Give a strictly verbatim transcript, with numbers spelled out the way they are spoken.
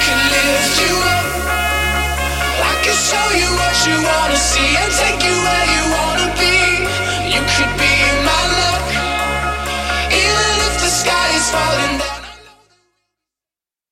can lift you up. I can show you what you wanna see and take you where you wanna be.